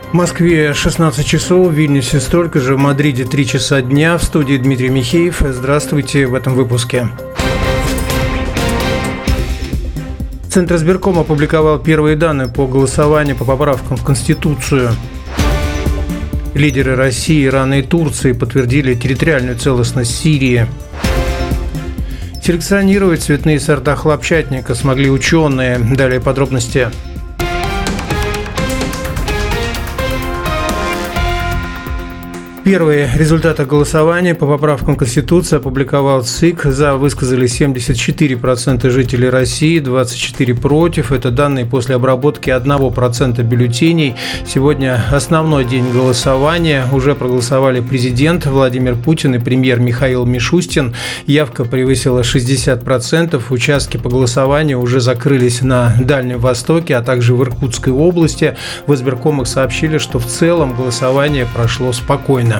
В Москве 16 часов, в Вильнюсе столько же, в Мадриде 3 часа дня. В студии Дмитрий Михеев. Здравствуйте в этом выпуске. Центр избиркома опубликовал первые данные по голосованию по поправкам в Конституцию. Лидеры России, Ирана и Турции подтвердили территориальную целостность Сирии. Селекционировать цветные сорта хлопчатника смогли ученые. Далее подробности. Первые результаты голосования по поправкам Конституции опубликовал ЦИК. За высказались 74% жителей России, 24% против. Это данные после обработки 1% бюллетеней. Сегодня основной день голосования. Уже проголосовали президент Владимир Путин и премьер Михаил Мишустин. Явка превысила 60%. Участки по голосованию уже закрылись на Дальнем Востоке, а также в Иркутской области. В избиркомах сообщили, что в целом голосование прошло спокойно.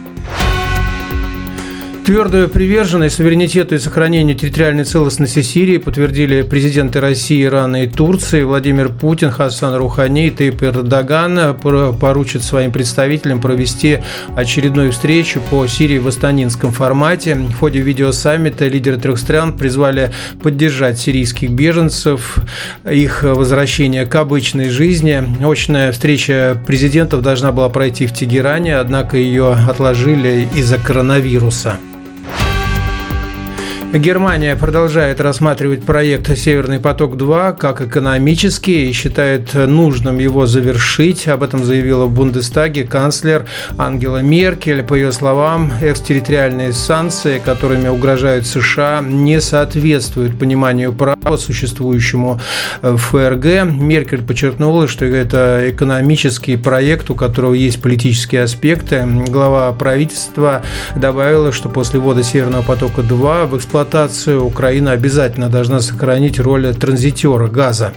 Твердую приверженность суверенитету и сохранению территориальной целостности Сирии подтвердили президенты России, Ирана и Турции. Владимир Путин, Хасан Рухани и Таyyip Эрдоган поручат своим представителям провести очередную встречу по Сирии в астанинском формате. В ходе видеосаммита лидеры трех стран призвали поддержать сирийских беженцев, их возвращение к обычной жизни. Очная встреча президентов должна была пройти в Тегеране, однако ее отложили из-за коронавируса. Германия продолжает рассматривать проект «Северный поток-2» как экономический и считает нужным его завершить. Об этом заявила в Бундестаге канцлер Ангела Меркель. По ее словам, экстерриториальные санкции, которыми угрожают США, не соответствуют пониманию права, существующему в ФРГ. Меркель подчеркнула, что это экономический проект, у которого есть политические аспекты. Глава правительства добавила, что после ввода «Северного потока-2» в эксплуатацию Украина обязательно должна сохранить роль транзитера газа.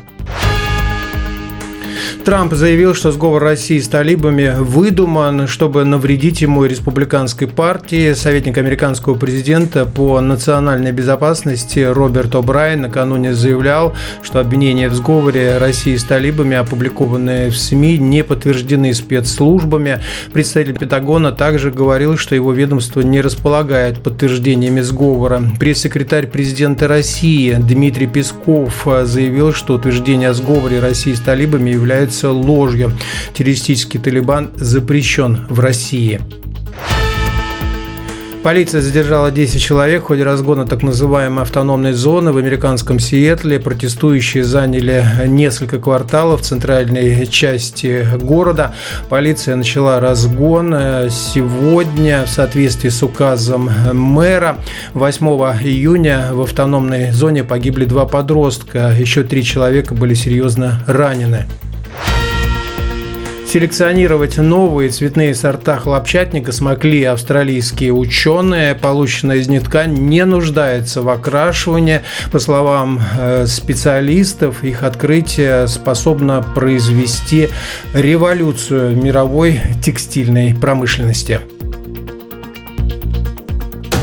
Трамп заявил, что сговор России с талибами выдуман, чтобы навредить ему и республиканской партии. Советник американского президента по национальной безопасности Роберт О'Брайен накануне заявлял, что обвинения в сговоре России с талибами, опубликованные в СМИ, не подтверждены спецслужбами. Представитель Пентагона также говорил, что его ведомство не располагает подтверждениями сговора. Пресс-секретарь президента России Дмитрий Песков заявил, что утверждение о сговоре России с талибами является ложью. Террористический Талибан запрещен в России. Полиция задержала 10 человек в ходе разгона так называемой автономной зоны в американском Сиэтле. Протестующие заняли несколько кварталов в центральной части города. Полиция начала разгон сегодня в соответствии с указом мэра. 8 июня в автономной зоне погибли 2 подростка. Еще 3 человека были серьезно ранены. Селекционировать новые цветные сорта хлопчатника смогли австралийские ученые. Полученная из них ткань не нуждается в окрашивании. По словам специалистов, их открытие способно произвести революцию в мировой текстильной промышленности.